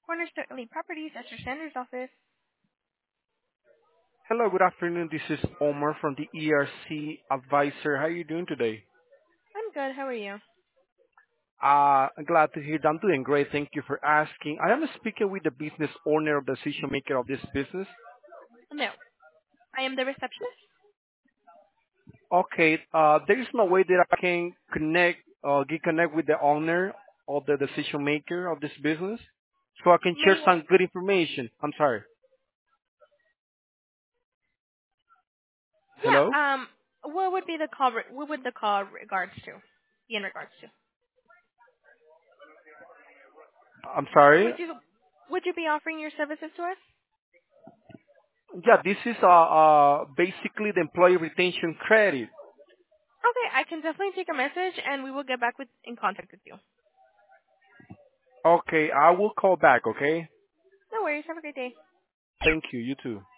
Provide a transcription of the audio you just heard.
Cornerstone Properties at your Sanders office. Hello, good afternoon. This is Omar from the ERC Advisor. How are you doing today? I'm good. How are you? I'm glad to hear that. I'm doing great. Thank you for asking. I am speaking with the business owner or decision maker of this business. No, I am the receptionist. Okay, there is no way that I can get connect with the owner or the decision maker of this business, so I can share May some good information. I'm sorry. yeah. Hello? What would be the call? What would the call regards to? Be in regards to? I'm sorry. Would you be offering your services to us? Yeah, this is basically the employee retention credit. Okay, I can definitely take a message and we will get back in contact with you. Okay, I will call back. Okay. No worries. Have a great day. Thank you. You too.